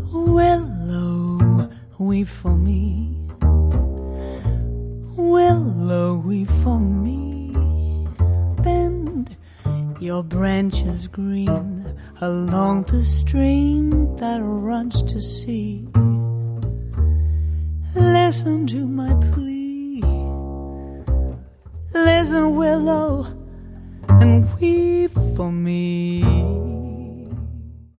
Willow, weep for me. Willow, weep for me. Bend your branches green along the stream that runs to sea. Listen to my plea. Listen, willow, and weep for me.